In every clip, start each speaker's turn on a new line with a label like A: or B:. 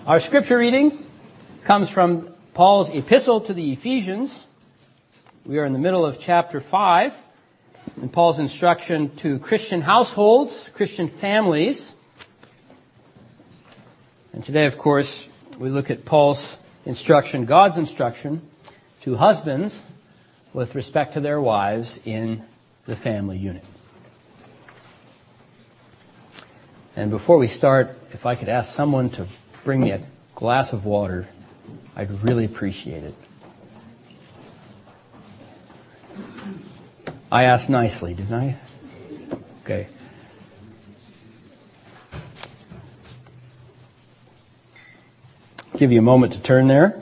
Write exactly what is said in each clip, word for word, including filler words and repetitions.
A: Our scripture reading comes from Paul's epistle to the Ephesians. We are in the middle of chapter five, and Paul's instruction to Christian households, Christian families. And today, of course, we look at Paul's instruction, God's instruction to husbands with respect to their wives in the family unit. And before we start, if I could ask someone to bring me a glass of water, I'd really appreciate it. I asked nicely, didn't I? Okay. Give you a moment to turn there.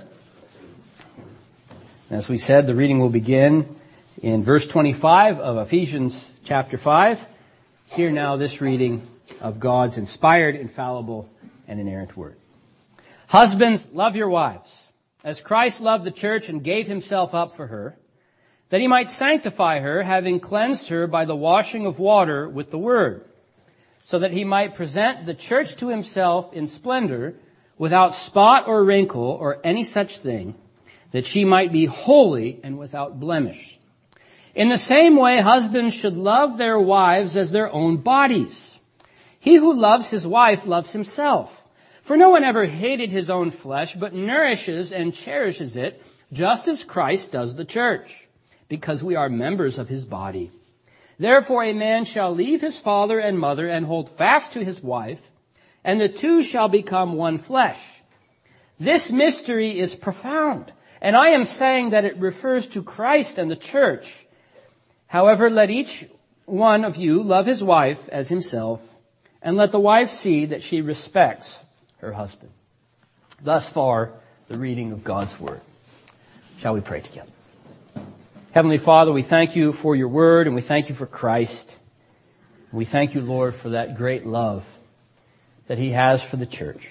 A: As we said, the reading will begin in verse twenty-five of Ephesians chapter five. Hear now this reading of God's inspired, infallible, and inerrant word. Husbands, love your wives, as Christ loved the church and gave himself up for her, that he might sanctify her, having cleansed her by the washing of water with the word, so that he might present the church to himself in splendor, without spot or wrinkle or any such thing, that she might be holy and without blemish. In the same way, husbands should love their wives as their own bodies. He who loves his wife loves himself. For no one ever hated his own flesh, but nourishes and cherishes it, just as Christ does the church, because we are members of his body. Therefore a man shall leave his father and mother and hold fast to his wife, and the two shall become one flesh. This mystery is profound, and I am saying that it refers to Christ and the church. However, let each one of you love his wife as himself, and let the wife see that she respects her husband. Thus far, the reading of God's word. Shall we pray together? Heavenly Father, we thank you for your word, and we thank you for Christ. We thank you, Lord, for that great love that he has for the church.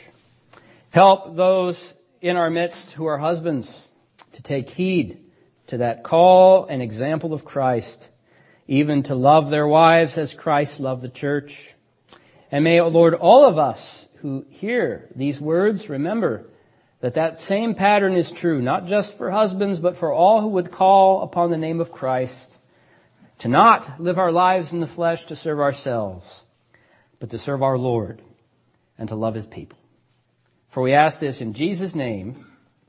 A: Help those in our midst who are husbands to take heed to that call and example of Christ, even to love their wives as Christ loved the church. And may, O Lord, all of us who hear these words remember that that same pattern is true, not just for husbands, but for all who would call upon the name of Christ, to not live our lives in the flesh to serve ourselves, but to serve our Lord and to love his people. For we ask this in Jesus' name,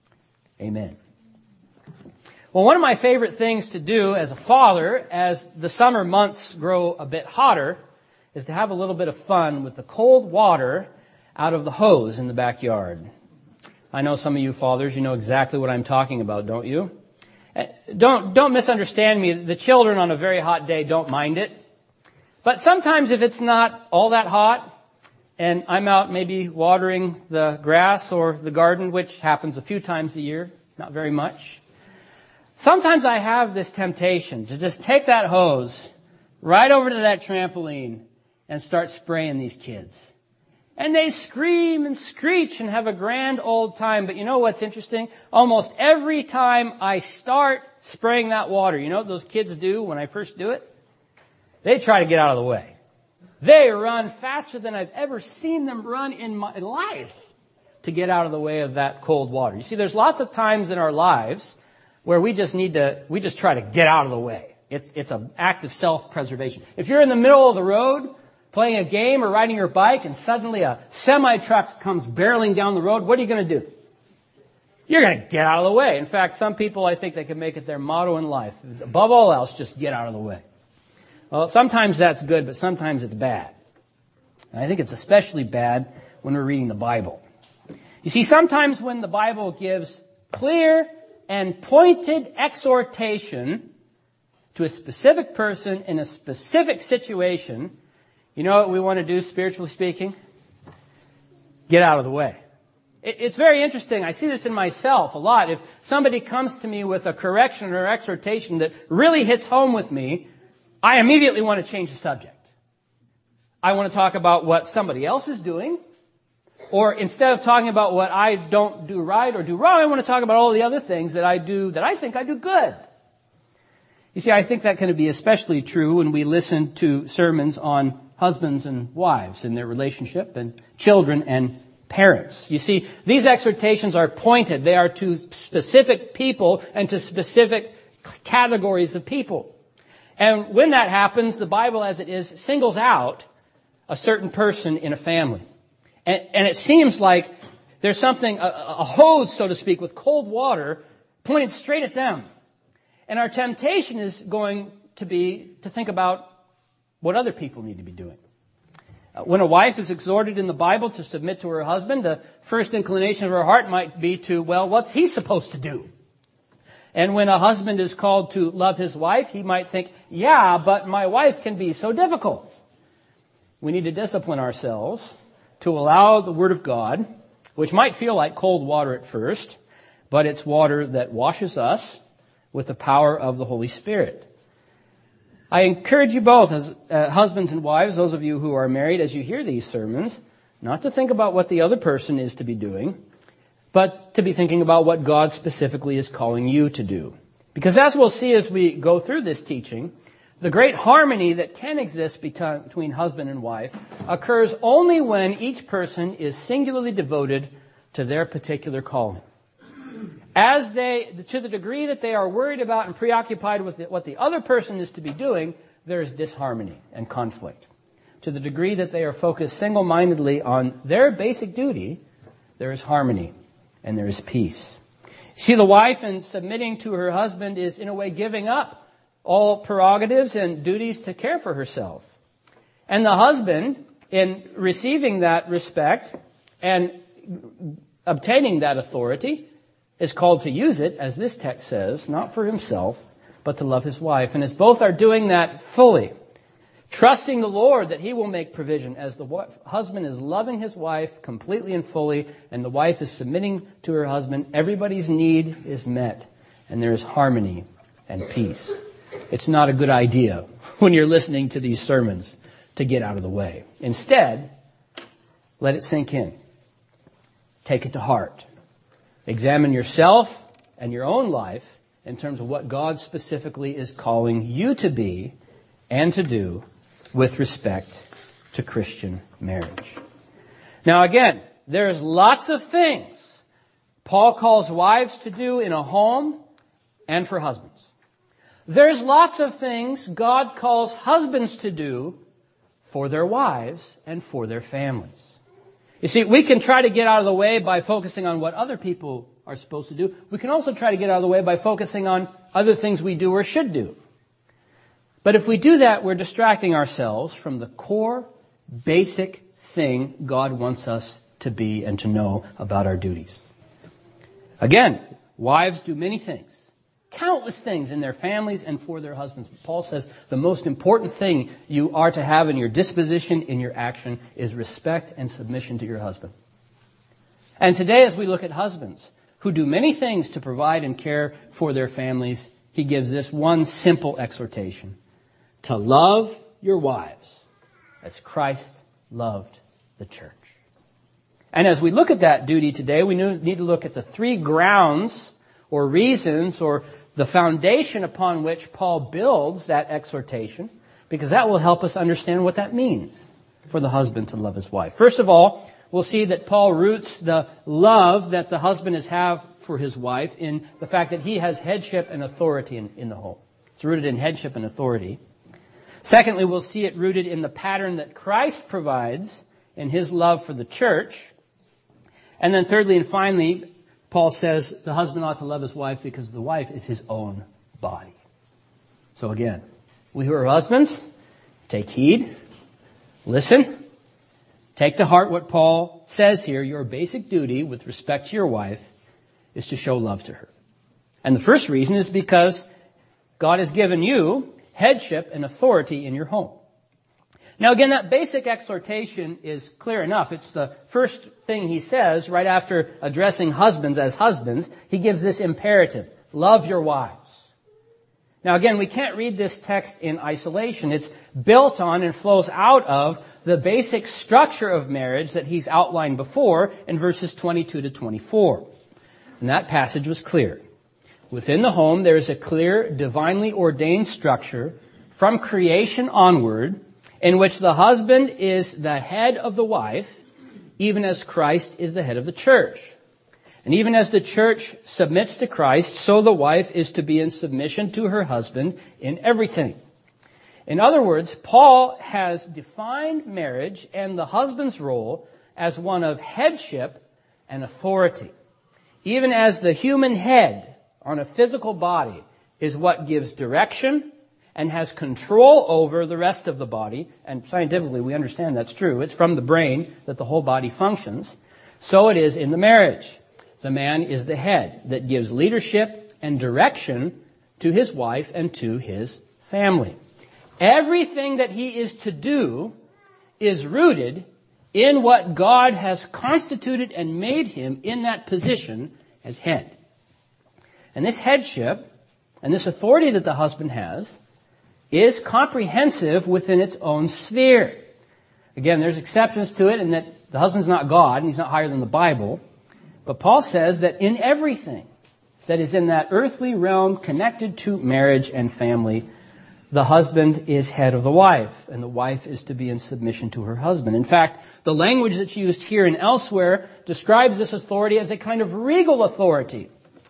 A: amen. Well, one of my favorite things to do as a father, as the summer months grow a bit hotter, is to have a little bit of fun with the cold water out of the hose in the backyard. I know some of you fathers, you know exactly what I'm talking about, don't you? Don't, don't misunderstand me. The children on a very hot day don't mind it. But sometimes if it's not all that hot, and I'm out maybe watering the grass or the garden, which happens a few times a year, not very much, sometimes I have this temptation to just take that hose right over to that trampoline and start spraying these kids. And they scream and screech and have a grand old time. But you know what's interesting? Almost every time I start spraying that water, you know what those kids do when I first do it? They try to get out of the way. They run faster than I've ever seen them run in my life to get out of the way of that cold water. You see, there's lots of times in our lives where we just need to, we just try to get out of the way. It's, it's an act of self-preservation. If you're in the middle of the road, playing a game or riding your bike, and suddenly a semi-truck comes barreling down the road, what are you going to do? You're going to get out of the way. In fact, some people, I think they can make it their motto in life. Above all else, just get out of the way. Well, sometimes that's good, but sometimes it's bad. And I think it's especially bad when we're reading the Bible. You see, sometimes when the Bible gives clear and pointed exhortation to a specific person in a specific situation, you know what we want to do, spiritually speaking? Get out of the way. It's very interesting. I see this in myself a lot. If somebody comes to me with a correction or exhortation that really hits home with me, I immediately want to change the subject. I want to talk about what somebody else is doing, or instead of talking about what I don't do right or do wrong, I want to talk about all the other things that I do that I think I do good. You see, I think that can be especially true when we listen to sermons on husbands and wives and their relationship, and children and parents. You see, these exhortations are pointed. They are to specific people and to specific categories of people. And when that happens, the Bible as it is singles out a certain person in a family. And, and it seems like there's something, a, a hose, so to speak, with cold water pointed straight at them. And our temptation is going to be to think about what other people need to be doing. Uh, when a wife is exhorted in the Bible to submit to her husband, the first inclination of her heart might be to, well, what's he supposed to do? And when a husband is called to love his wife, he might think, yeah, but my wife can be so difficult. We need to discipline ourselves to allow the Word of God, which might feel like cold water at first, but it's water that washes us with the power of the Holy Spirit. I encourage you both, as uh, husbands and wives, those of you who are married, as you hear these sermons, not to think about what the other person is to be doing, but to be thinking about what God specifically is calling you to do. Because as we'll see as we go through this teaching, the great harmony that can exist between husband and wife occurs only when each person is singularly devoted to their particular calling. As they, to the degree that they are worried about and preoccupied with what the other person is to be doing, there is disharmony and conflict. To the degree that they are focused single-mindedly on their basic duty, there is harmony and there is peace. See, the wife in submitting to her husband is in a way giving up all prerogatives and duties to care for herself. And the husband, in receiving that respect and obtaining that authority, is called to use it, as this text says, not for himself, but to love his wife. And as both are doing that fully, trusting the Lord that he will make provision, as the wife, husband is loving his wife completely and fully, and the wife is submitting to her husband, everybody's need is met, and there is harmony and peace. It's not a good idea when you're listening to these sermons to get out of the way. Instead, let it sink in. Take it to heart. Examine yourself and your own life in terms of what God specifically is calling you to be and to do with respect to Christian marriage. Now again, there's lots of things Paul calls wives to do in a home and for husbands. There's lots of things God calls husbands to do for their wives and for their families. You see, we can try to get out of the way by focusing on what other people are supposed to do. We can also try to get out of the way by focusing on other things we do or should do. But if we do that, we're distracting ourselves from the core, basic thing God wants us to be and to know about our duties. Again, wives do many things, countless things in their families and for their husbands. Paul says the most important thing you are to have in your disposition, in your action, is respect and submission to your husband. And today, as we look at husbands who do many things to provide and care for their families, he gives this one simple exhortation: to love your wives as Christ loved the church. And as we look at that duty today, we need to look at the three grounds or reasons or the foundation upon which Paul builds that exhortation, because that will help us understand what that means for the husband to love his wife. First of all, we'll see that Paul roots the love that the husband is have for his wife in the fact that he has headship and authority in, in the home. It's rooted in headship and authority. Secondly, we'll see it rooted in the pattern that Christ provides in his love for the church. And then thirdly and finally, Paul says the husband ought to love his wife because the wife is his own body. So again, we who are husbands, take heed, listen, take to heart what Paul says here. Your basic duty with respect to your wife is to show love to her. And the first reason is because God has given you headship and authority in your home. Now again, that basic exhortation is clear enough. It's the first thing he says right after addressing husbands as husbands. He gives this imperative: love your wives. Now again, we can't read this text in isolation. It's built on and flows out of the basic structure of marriage that he's outlined before in verses twenty-two to twenty-four. And that passage was clear. Within the home, there is a clear, divinely ordained structure from creation onward, in which the husband is the head of the wife, even as Christ is the head of the church. And even as the church submits to Christ, so the wife is to be in submission to her husband in everything. In other words, Paul has defined marriage and the husband's role as one of headship and authority. Even as the human head on a physical body is what gives direction and has control over the rest of the body, and scientifically we understand that's true. It's from the brain that the whole body functions. So it is in the marriage. The man is the head that gives leadership and direction to his wife and to his family. Everything that he is to do is rooted in what God has constituted and made him in that position as head. And this headship and this authority that the husband has is comprehensive within its own sphere. Again, there's exceptions to it in that the husband's not God and he's not higher than the Bible. But Paul says that in everything that is in that earthly realm connected to marriage and family, the husband is head of the wife, and the wife is to be in submission to her husband. In fact, the language that's used here and elsewhere describes this authority as a kind of regal authority.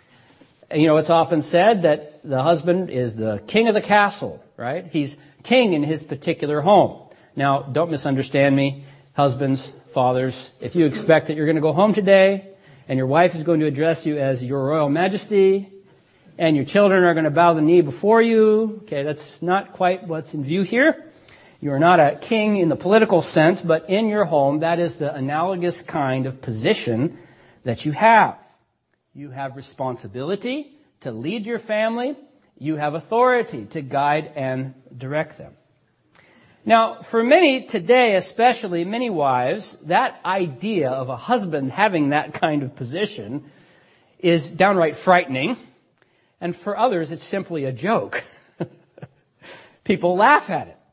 A: You know, it's often said that the husband is the king of the castle, right? He's king in his particular home. Now, don't misunderstand me, husbands, fathers. If you expect that you're going to go home today and your wife is going to address you as your royal majesty, and your children are going to bow the knee before you, okay, that's not quite what's in view here. You are not a king in the political sense, but in your home, that is the analogous kind of position that you have. You have responsibility to lead your family. You have authority to guide and direct them. Now, for many today, especially many wives, that idea of a husband having that kind of position is downright frightening. And for others, it's simply a joke. People laugh at it.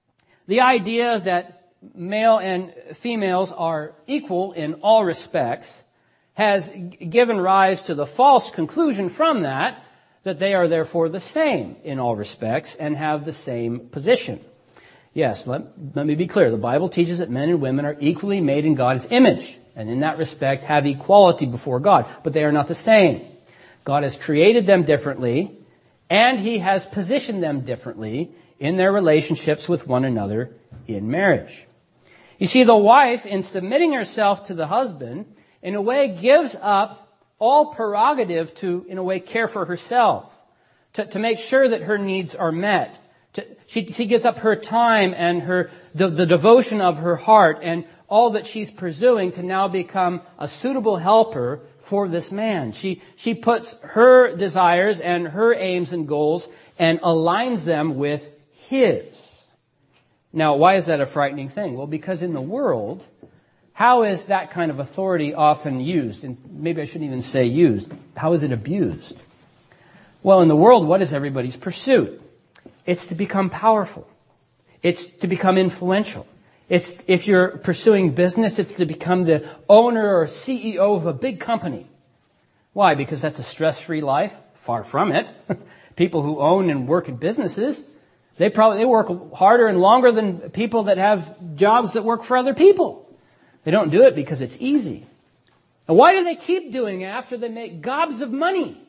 A: The idea that male and females are equal in all respects has given rise to the false conclusion from that, that they are therefore the same in all respects and have the same position. Yes, let, let me be clear. The Bible teaches that men and women are equally made in God's image, and in that respect have equality before God, but they are not the same. God has created them differently, and He has positioned them differently in their relationships with one another in marriage. You see, the wife, in submitting herself to the husband, in a way gives up all prerogative to, in a way, care for herself, to, to make sure that her needs are met. To, she, she gives up her time and her the, the devotion of her heart and all that she's pursuing to now become a suitable helper for this man. She, she puts her desires and her aims and goals and aligns them with his. Now, why is that a frightening thing? Well, because in the world, how is that kind of authority often used? And maybe I shouldn't even say used. How is it abused? Well, in the world, what is everybody's pursuit? It's to become powerful. It's to become influential. It's, if you're pursuing business, it's to become the owner or C E O of a big company. Why? Because that's a stress-free life? Far from it. People who own and work in businesses, they probably, they work harder and longer than people that have jobs that work for other people. They don't do it because it's easy. And why do they keep doing it after they make gobs of money?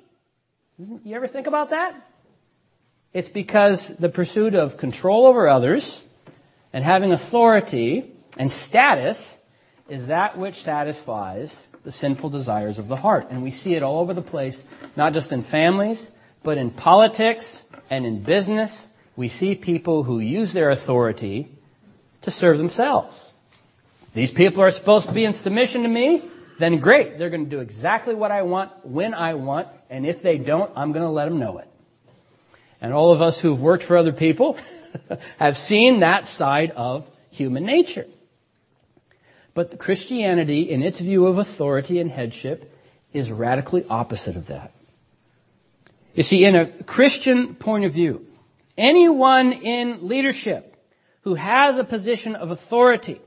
A: You ever think about that? It's because the pursuit of control over others and having authority and status is that which satisfies the sinful desires of the heart. And we see it all over the place, not just in families, but in politics and in business. We see people who use their authority to serve themselves. These people are supposed to be in submission to me, then great. They're going to do exactly what I want, when I want, and if they don't, I'm going to let them know it. And all of us who've worked for other people have seen that side of human nature. But the Christianity, in its view of authority and headship, is radically opposite of that. You see, in a Christian point of view, anyone in leadership who has a position of authority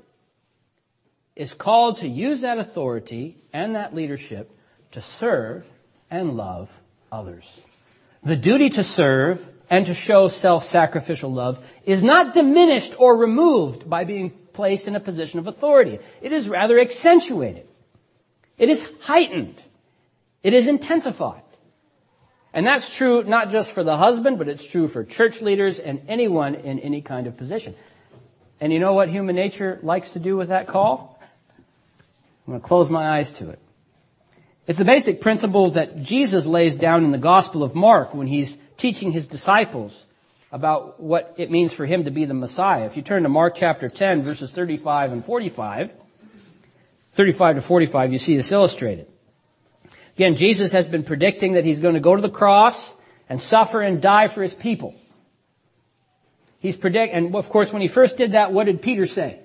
A: is called to use that authority and that leadership to serve and love others. The duty to serve and to show self-sacrificial love is not diminished or removed by being placed in a position of authority. It is rather accentuated. It is heightened. It is intensified. And that's true not just for the husband, but it's true for church leaders and anyone in any kind of position. And you know what human nature likes to do with that call? I'm going to close my eyes to it. It's the basic principle that Jesus lays down in the Gospel of Mark when he's teaching his disciples about what it means for him to be the Messiah. If you turn to Mark chapter ten, verses thirty-five and forty-five, thirty-five to forty-five, you see this illustrated. Again, Jesus has been predicting that he's going to go to the cross and suffer and die for his people. He's predict, and of course, when he first did that, what did Peter say?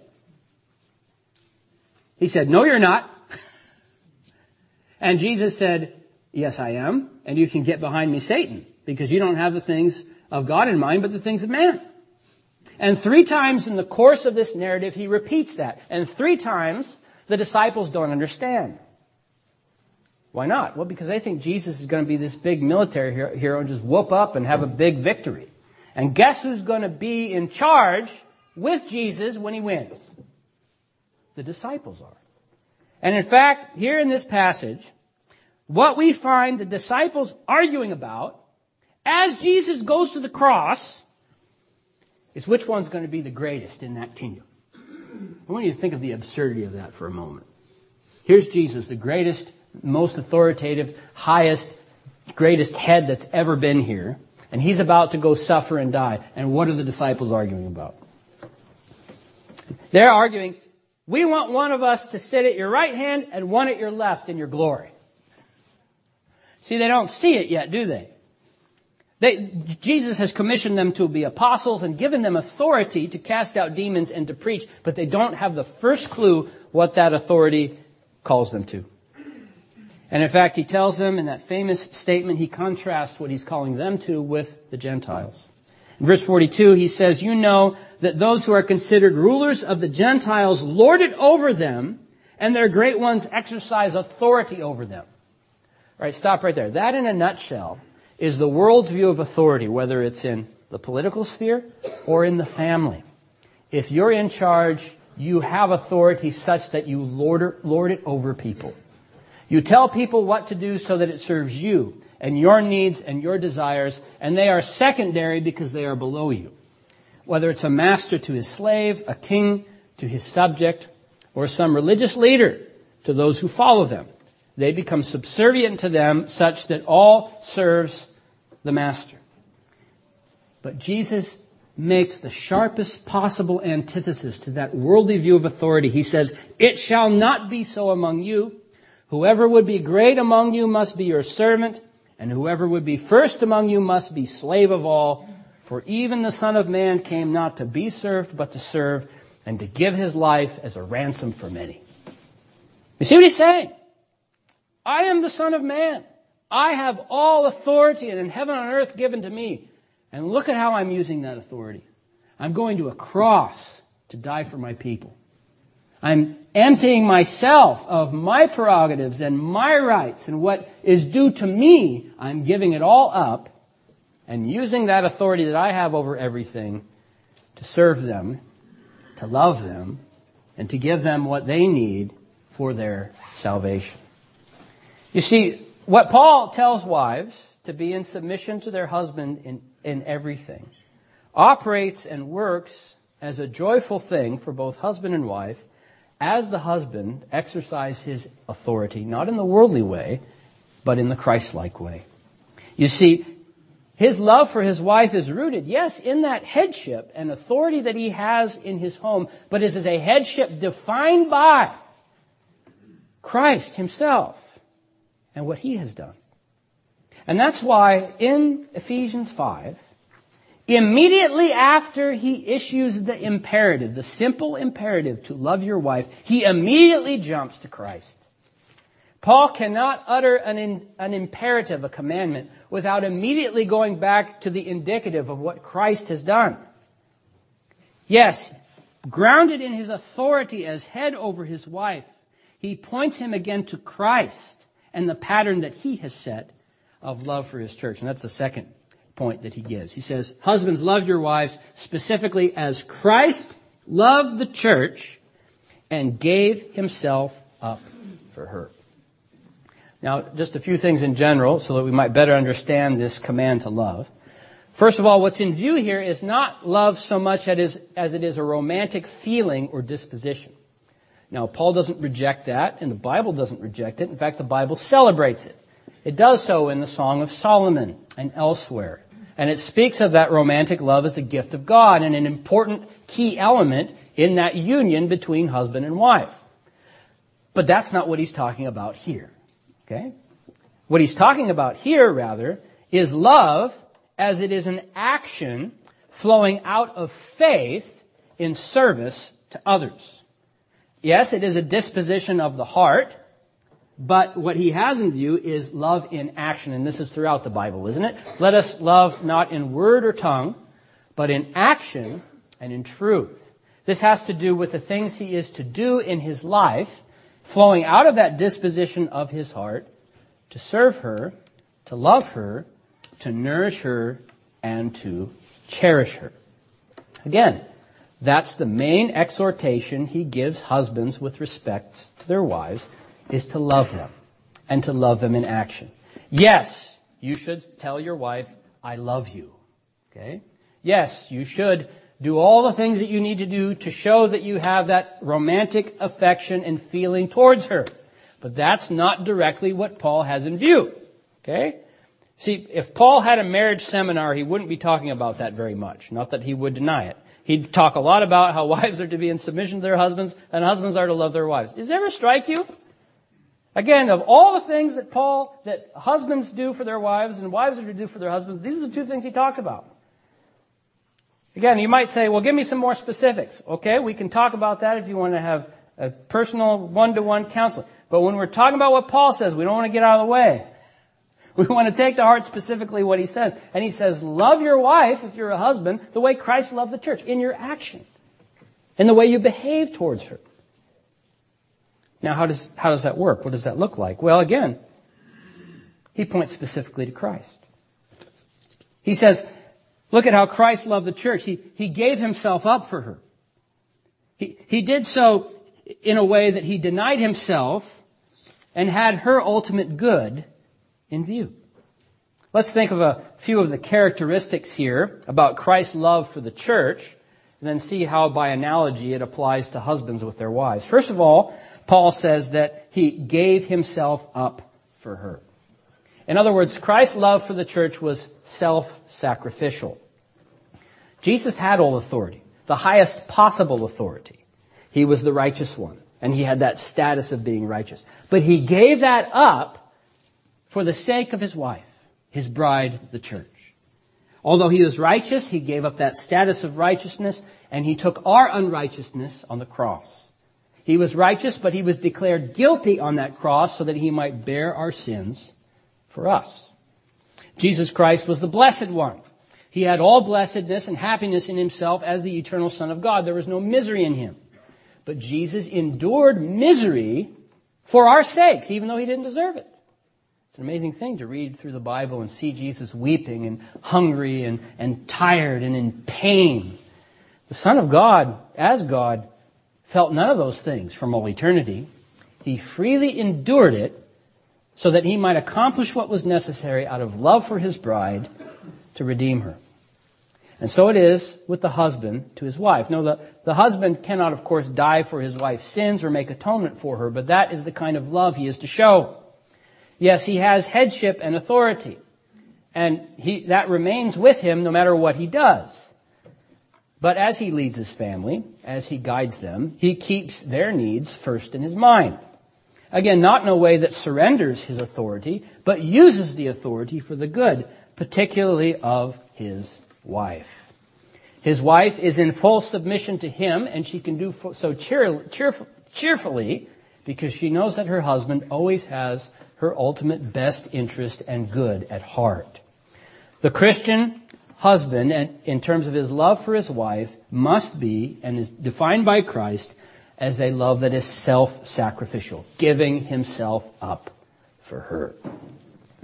A: He said, "No, you're not." And Jesus said, "Yes, I am. And you can get behind me, Satan, because you don't have the things of God in mind, but the things of man." And three times in the course of this narrative, he repeats that. And three times, the disciples don't understand. Why not? Well, because they think Jesus is going to be this big military hero and just whoop up and have a big victory. And guess who's going to be in charge with Jesus when he wins? The disciples are. And in fact, here in this passage, what we find the disciples arguing about as Jesus goes to the cross is which one's going to be the greatest in that kingdom. I want you to think of the absurdity of that for a moment. Here's Jesus, the greatest, most authoritative, highest, greatest head that's ever been here. And he's about to go suffer and die. And what are the disciples arguing about? They're arguing, we want one of us to sit at your right hand and one at your left in your glory. See, they don't see it yet, do they? They, Jesus has commissioned them to be apostles and given them authority to cast out demons and to preach, but they don't have the first clue what that authority calls them to. And in fact, he tells them in that famous statement, he contrasts what he's calling them to with the Gentiles. In verse forty-two, he says, "You know that those who are considered rulers of the Gentiles lord it over them, and their great ones exercise authority over them." All right, stop right there. That in a nutshell is the world's view of authority, whether it's in the political sphere or in the family. If you're in charge, you have authority such that you lord, lord it over people. You tell people what to do so that it serves you and your needs and your desires, and they are secondary because they are below you. Whether it's a master to his slave, a king to his subject, or some religious leader to those who follow them, they become subservient to them such that all serves the master. But Jesus makes the sharpest possible antithesis to that worldly view of authority. He says, "It shall not be so among you. Whoever would be great among you must be your servant, and whoever would be first among you must be slave of all. For even the Son of Man came not to be served, but to serve, and to give his life as a ransom for many." You see what he's saying? I am the Son of Man. I have all authority in heaven and earth given to me. And look at how I'm using that authority. I'm going to a cross to die for my people. I'm emptying myself of my prerogatives and my rights, and what is due to me, I'm giving it all up and using that authority that I have over everything to serve them, to love them, and to give them what they need for their salvation. You see, what Paul tells wives to be in submission to their husband in, in everything operates and works as a joyful thing for both husband and wife, as the husband exercises his authority, not in the worldly way, but in the Christ-like way. You see, his love for his wife is rooted, yes, in that headship and authority that he has in his home, but it is a headship defined by Christ himself and what he has done. And that's why in Ephesians five, immediately after he issues the imperative, the simple imperative to love your wife, he immediately jumps to Christ. Paul cannot utter an, in, an imperative, a commandment, without immediately going back to the indicative of what Christ has done. Yes, grounded in his authority as head over his wife, he points him again to Christ and the pattern that he has set of love for his church. And that's the second point that he gives. He says, husbands, love your wives specifically as Christ loved the church and gave himself up for her. Now, just a few things in general so that we might better understand this command to love. First of all, what's in view here is not love so much as it is a romantic feeling or disposition. Now, Paul doesn't reject that, and the Bible doesn't reject it. In fact, the Bible celebrates it. It does so in the Song of Solomon and elsewhere. And it speaks of that romantic love as a gift of God and an important key element in that union between husband and wife. But that's not what he's talking about here. Okay? What he's talking about here, rather, is love as it is an action flowing out of faith in service to others. Yes, it is a disposition of the heart, but what he has in view is love in action, and this is throughout the Bible, isn't it? Let us love not in word or tongue, but in action and in truth. This has to do with the things he is to do in his life, flowing out of that disposition of his heart, to serve her, to love her, to nourish her, and to cherish her. Again, that's the main exhortation he gives husbands with respect to their wives, is to love them, and to love them in action. Yes, you should tell your wife, I love you. Okay? Yes, you should do all the things that you need to do to show that you have that romantic affection and feeling towards her. But that's not directly what Paul has in view. Okay? See, if Paul had a marriage seminar, he wouldn't be talking about that very much. Not that he would deny it. He'd talk a lot about how wives are to be in submission to their husbands and husbands are to love their wives. Does it ever strike you? Again, of all the things that Paul, that husbands do for their wives and wives are to do for their husbands, these are the two things he talks about. Again, you might say, well, give me some more specifics. Okay, we can talk about that if you want to have a personal one-to-one counseling. But when we're talking about what Paul says, we don't want to get out of the way. We want to take to heart specifically what he says. And he says, love your wife, if you're a husband, the way Christ loved the church, in your action, in the way you behave towards her. Now, how does, how does that work? What does that look like? Well, again, he points specifically to Christ. He says, look at how Christ loved the church. He, he gave himself up for her. He, he did so in a way that he denied himself and had her ultimate good in view. Let's think of a few of the characteristics here about Christ's love for the church, and then see how, by analogy, it applies to husbands with their wives. First of all, Paul says that he gave himself up for her. In other words, Christ's love for the church was self-sacrificial. Jesus had all authority, the highest possible authority. He was the righteous one, and he had that status of being righteous. But he gave that up for the sake of his wife, his bride, the church. Although he was righteous, he gave up that status of righteousness, and he took our unrighteousness on the cross. He was righteous, but he was declared guilty on that cross so that he might bear our sins for us. Jesus Christ was the blessed one. He had all blessedness and happiness in himself as the eternal Son of God. There was no misery in him. But Jesus endured misery for our sakes, even though he didn't deserve it. It's an amazing thing to read through the Bible and see Jesus weeping and hungry and, and tired and in pain. The Son of God, as God, felt none of those things from all eternity. He freely endured it so that he might accomplish what was necessary out of love for his bride to redeem her. And so it is with the husband to his wife. No, the, the husband cannot, of course, die for his wife's sins or make atonement for her, but that is the kind of love he is to show. Yes, he has headship and authority, and he, that remains with him no matter what he does. But as he leads his family, as he guides them, he keeps their needs first in his mind. Again, not in a way that surrenders his authority, but uses the authority for the good, particularly of his wife. His wife is in full submission to him, and she can do so cheer, cheerful, cheerfully because she knows that her husband always has her ultimate best interest and good at heart. The Christian husband, in terms of his love for his wife, must be, and is defined by Christ, as a love that is self-sacrificial, giving himself up for her.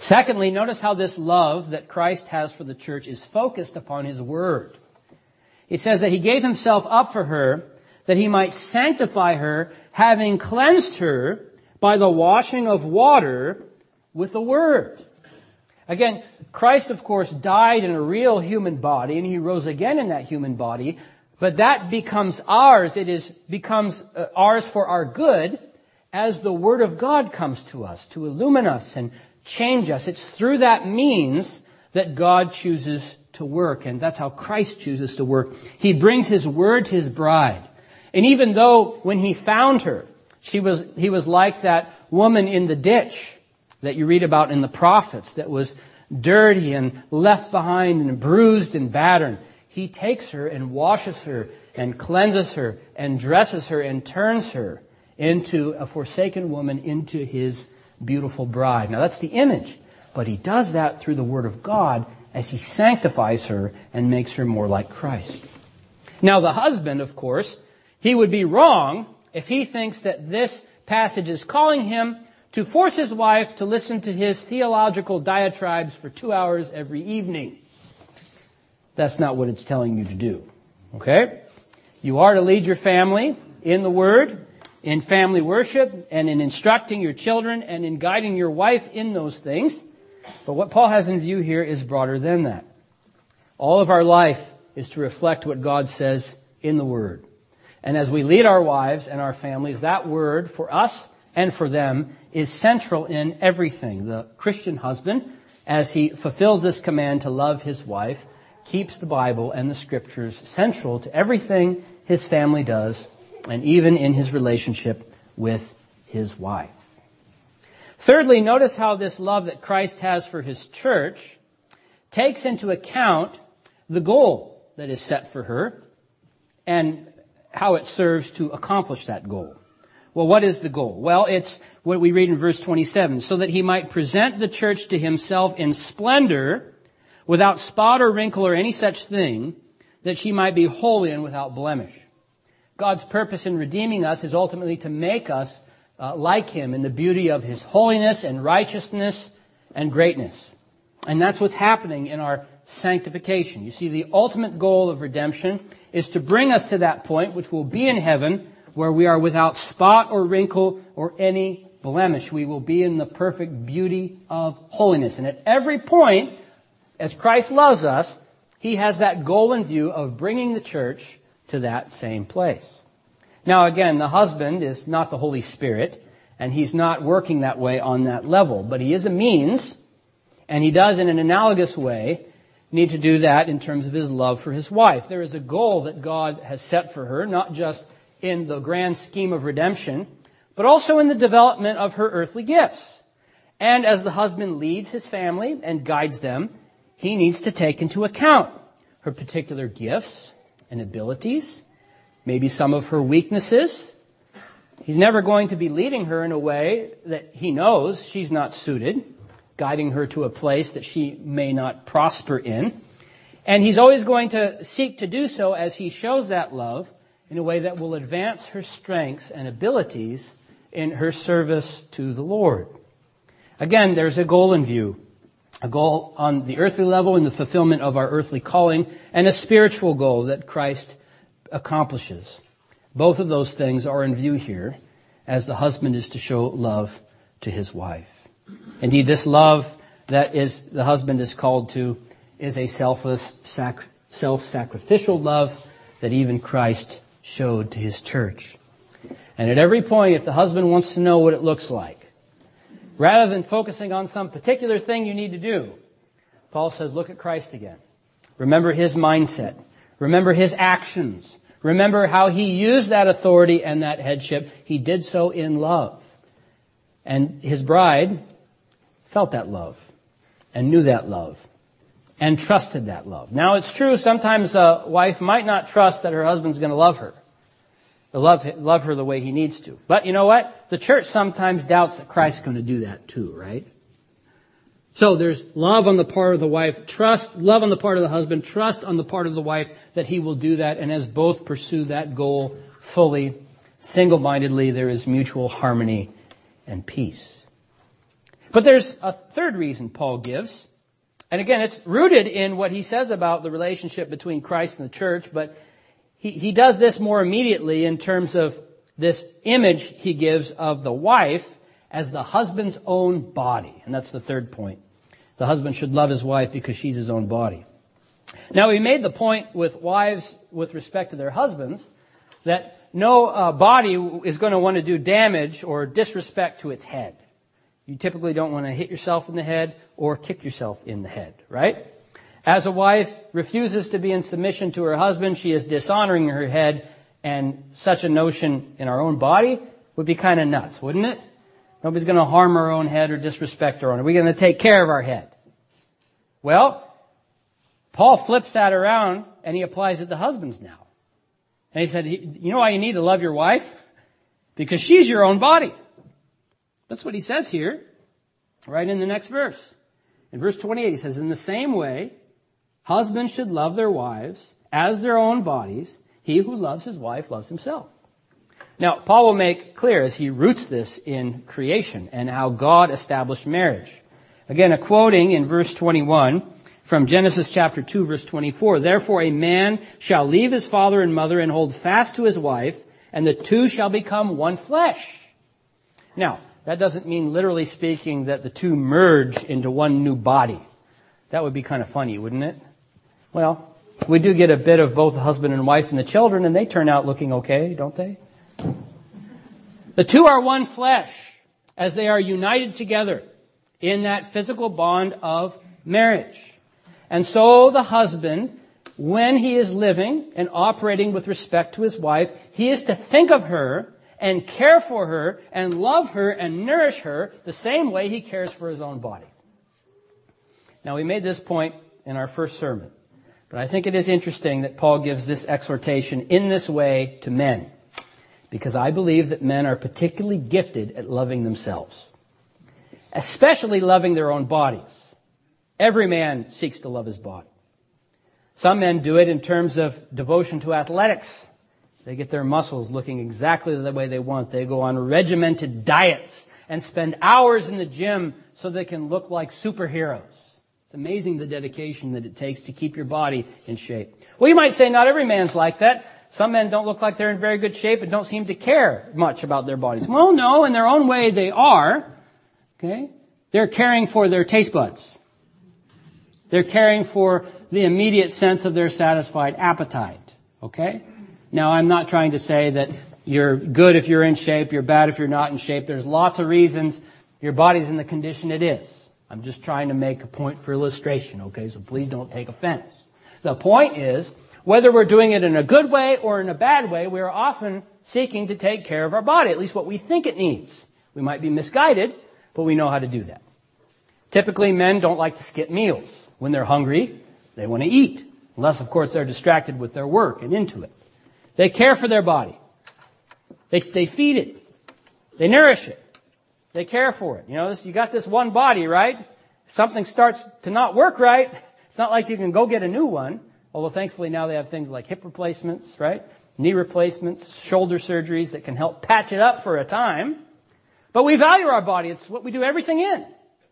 A: Secondly, notice how this love that Christ has for the church is focused upon His Word. It says that He gave Himself up for her, that He might sanctify her, having cleansed her by the washing of water with the Word. Again, Christ, of course, died in a real human body, and He rose again in that human body, but that becomes ours. It is becomes uh, ours for our good as the Word of God comes to us, to illumine us and change us. It's through that means that God chooses to work, and that's how Christ chooses to work. He brings His Word to His bride. And even though when He found her, she was, He was like that woman in the ditch that you read about in the prophets that was dirty and left behind and bruised and battered. He takes her and washes her and cleanses her and dresses her and turns her into a forsaken woman, into His beautiful bride. Now that's the image, but He does that through the Word of God as He sanctifies her and makes her more like Christ. Now the husband, of course, he would be wrong if he thinks that this passage is calling him to force his wife to listen to his theological diatribes for two hours every evening. That's not what it's telling you to do. Okay? You are to lead your family in the Word, in family worship, and in instructing your children, and in guiding your wife in those things. But what Paul has in view here is broader than that. All of our life is to reflect what God says in the Word. And as we lead our wives and our families, that Word for us and for them is central in everything. The Christian husband, as he fulfills this command to love his wife, keeps the Bible and the Scriptures central to everything his family does, and even in his relationship with his wife. Thirdly, notice how this love that Christ has for His church takes into account the goal that is set for her and how it serves to accomplish that goal. Well, what is the goal? Well, it's what we read in verse twenty-seven, so that He might present the church to Himself in splendor, without spot or wrinkle or any such thing, that she might be holy and without blemish. God's purpose in redeeming us is ultimately to make us uh, like Him in the beauty of His holiness and righteousness and greatness. And that's what's happening in our sanctification. You see, the ultimate goal of redemption is to bring us to that point, which will be in heaven, where we are without spot or wrinkle or any blemish. We will be in the perfect beauty of holiness. And at every point, as Christ loves us, He has that goal in view of bringing the church to that same place. Now again, the husband is not the Holy Spirit, and he's not working that way on that level, but he is a means, and he does in an analogous way need to do that in terms of his love for his wife. There is a goal that God has set for her, not just in the grand scheme of redemption, but also in the development of her earthly gifts. And as the husband leads his family and guides them, he needs to take into account her particular gifts and abilities, maybe some of her weaknesses. He's never going to be leading her in a way that he knows she's not suited, guiding her to a place that she may not prosper in. And he's always going to seek to do so as he shows that love in a way that will advance her strengths and abilities in her service to the Lord. Again, there's a goal in view. A goal on the earthly level in the fulfillment of our earthly calling, and a spiritual goal that Christ accomplishes. Both of those things are in view here as the husband is to show love to his wife. Indeed, this love that is the husband is called to is a selfless, sac- self-sacrificial love that even Christ showed to His church. And at every point, if the husband wants to know what it looks like, rather than focusing on some particular thing you need to do, Paul says, look at Christ again. Remember His mindset. Remember His actions. Remember how He used that authority and that headship. He did so in love. And His bride felt that love and knew that love and trusted that love. Now, it's true, sometimes a wife might not trust that her husband's going to love her. Love, love her the way he needs to. But you know what? The church sometimes doubts that Christ's going to do that too, right? So there's love on the part of the wife, trust, love on the part of the husband, trust on the part of the wife that he will do that. And as both pursue that goal fully, single-mindedly, there is mutual harmony and peace. But there's a third reason Paul gives. And again, it's rooted in what he says about the relationship between Christ and the church, but he, he does this more immediately in terms of this image he gives of the wife as the husband's own body. And that's the third point. The husband should love his wife because she's his own body. Now, we made the point with wives with respect to their husbands that no uh, body is going to want to do damage or disrespect to its head. You typically don't want to hit yourself in the head or kick yourself in the head, right? As a wife refuses to be in submission to her husband, she is dishonoring her head, and such a notion in our own body would be kind of nuts, wouldn't it? Nobody's going to harm our own head or disrespect our own. Are we going to take care of our head? Well, Paul flips that around and he applies it to husbands now. And he said, you know why you need to love your wife? Because she's your own body. That's what he says here, right in the next verse. In verse twenty-eight, he says, in the same way, husbands should love their wives as their own bodies. He who loves his wife loves himself. Now, Paul will make clear as he roots this in creation and how God established marriage. Again, a quoting in verse twenty-one from Genesis chapter two, verse twenty-four. Therefore a man shall leave his father and mother and hold fast to his wife, and the two shall become one flesh. Now, that doesn't mean literally speaking that the two merge into one new body. That would be kind of funny, wouldn't it? Well, we do get a bit of both the husband and wife and the children, and they turn out looking okay, don't they? The two are one flesh as they are united together in that physical bond of marriage. And so the husband, when he is living and operating with respect to his wife, he is to think of her and care for her and love her and nourish her the same way he cares for his own body. Now, we made this point in our first sermon, but I think it is interesting that Paul gives this exhortation in this way to men, because I believe that men are particularly gifted at loving themselves, especially loving their own bodies. Every man seeks to love his body. Some men do it in terms of devotion to athletics. They get their muscles looking exactly the way they want. They go on regimented diets and spend hours in the gym so they can look like superheroes. It's amazing the dedication that it takes to keep your body in shape. Well, you might say not every man's like that. Some men don't look like they're in very good shape and don't seem to care much about their bodies. Well, no, in their own way they are. Okay? They're caring for their taste buds. They're caring for the immediate sense of their satisfied appetite. Okay? Now, I'm not trying to say that you're good if you're in shape, you're bad if you're not in shape. There's lots of reasons your body's in the condition it is. I'm just trying to make a point for illustration, okay? So please don't take offense. The point is, whether we're doing it in a good way or in a bad way, we are often seeking to take care of our body, at least what we think it needs. We might be misguided, but we know how to do that. Typically, men don't like to skip meals. When they're hungry, they want to eat, unless, of course, they're distracted with their work and into it. They care for their body. They, they feed it. They nourish it. They care for it. You know, this, you got this one body, right? If something starts to not work right, it's not like you can go get a new one. Although thankfully now they have things like hip replacements, right? Knee replacements, shoulder surgeries that can help patch it up for a time. But we value our body. It's what we do everything in.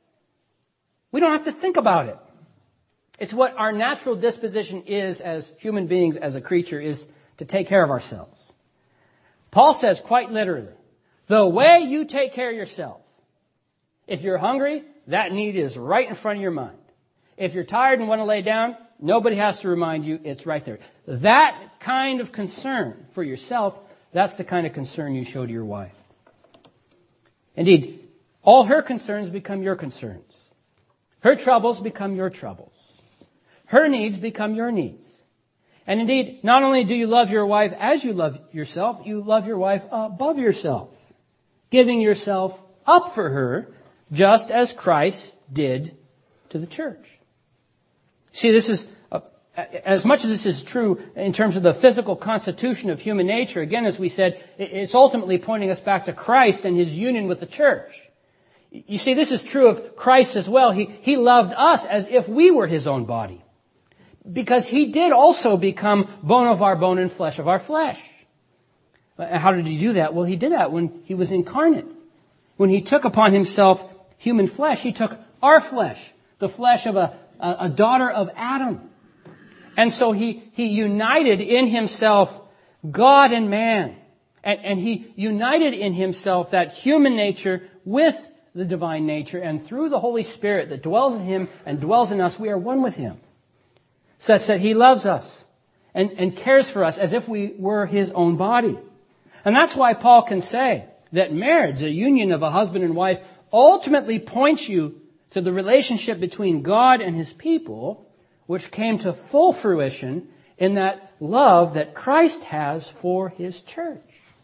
A: We don't have to think about it. It's what our natural disposition is as human beings, as a creature, is to take care of ourselves. Paul says quite literally, the way you take care of yourself, if you're hungry, that need is right in front of your mind. If you're tired and want to lay down, nobody has to remind you, it's right there. That kind of concern for yourself, that's the kind of concern you show to your wife. Indeed, all her concerns become your concerns. Her troubles become your troubles. Her needs become your needs. And indeed, not only do you love your wife as you love yourself, you love your wife above yourself, giving yourself up for her, just as Christ did to the church. See, this is, uh, as much as this is true in terms of the physical constitution of human nature, again, as we said, it's ultimately pointing us back to Christ and his union with the church. You see, this is true of Christ as well. He, he loved us as if we were his own body, because he did also become bone of our bone and flesh of our flesh. How did he do that? Well, he did that when he was incarnate, when he took upon himself human flesh. He took our flesh, the flesh of a, a, a daughter of Adam. And so he, he united in himself God and man. And, and he united in himself that human nature with the divine nature. And through the Holy Spirit that dwells in him and dwells in us, we are one with him. Such that he loves us and, and cares for us as if we were his own body. And that's why Paul can say that marriage, the union of a husband and wife, ultimately points you to the relationship between God and his people, which came to full fruition in that love that Christ has for his church.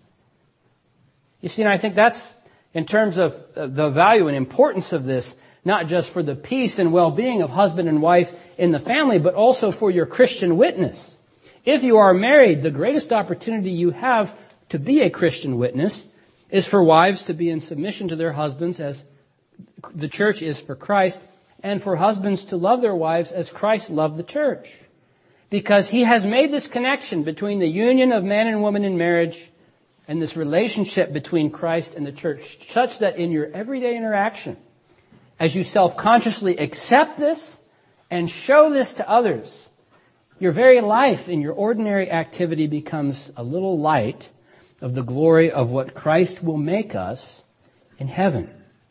A: You see, and I think that's, in terms of the value and importance of this, not just for the peace and well-being of husband and wife in the family, but also for your Christian witness. If you are married, the greatest opportunity you have to be a Christian witness is for wives to be in submission to their husbands as the church is for Christ, and for husbands to love their wives as Christ loved the church. Because he has made this connection between the union of man and woman in marriage and this relationship between Christ and the church, such that in your everyday interaction, as you self-consciously accept this and show this to others, your very life in your ordinary activity becomes a little light of the glory of what Christ will make us in heaven.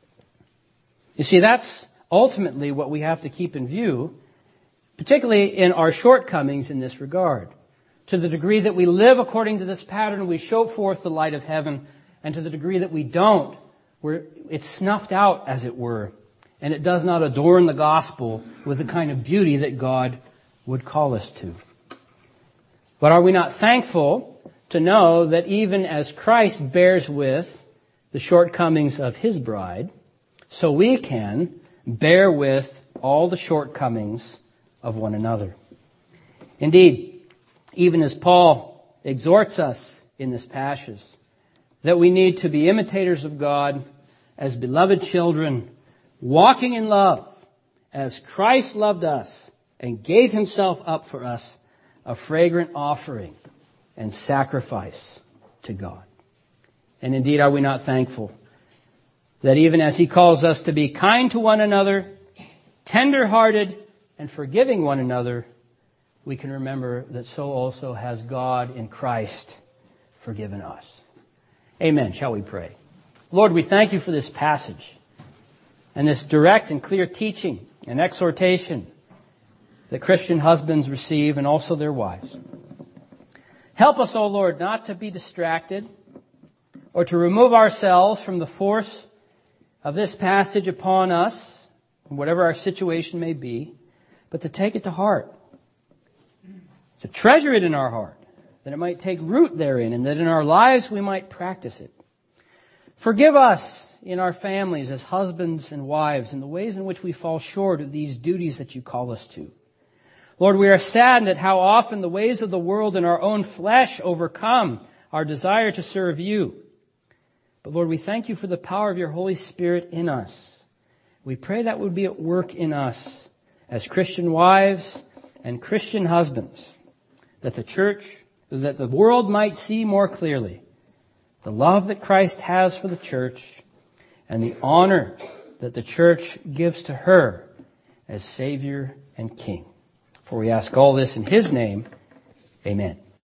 A: You see, that's ultimately what we have to keep in view, particularly in our shortcomings in this regard. To the degree that we live according to this pattern, we show forth the light of heaven, and to the degree that we don't, we're, it's snuffed out, as it were, and it does not adorn the gospel with the kind of beauty that God would call us to. But are we not thankful to know that even as Christ bears with the shortcomings of his bride, so we can bear with all the shortcomings of one another? Indeed, even as Paul exhorts us in this passage, that we need to be imitators of God as beloved children, walking in love as Christ loved us and gave himself up for us, a fragrant offering and sacrifice to God. And indeed, are we not thankful that even as he calls us to be kind to one another, tender-hearted, and forgiving one another, we can remember that so also has God in Christ forgiven us. Amen. Shall we pray? Lord, we thank you for this passage and this direct and clear teaching and exhortation that Christian husbands receive and also their wives. Help us, O Lord, not to be distracted or to remove ourselves from the force of this passage upon us, whatever our situation may be, but to take it to heart, to treasure it in our heart, that it might take root therein, and that in our lives we might practice it. Forgive us in our families as husbands and wives in the ways in which we fall short of these duties that you call us to. Lord, we are saddened at how often the ways of the world and our own flesh overcome our desire to serve you. But Lord, we thank you for the power of your Holy Spirit in us. We pray that would be at work in us as Christian wives and Christian husbands, that the church, that the world might see more clearly the love that Christ has for the church and the honor that the church gives to her as Savior and King. For we ask all this in his name. Amen.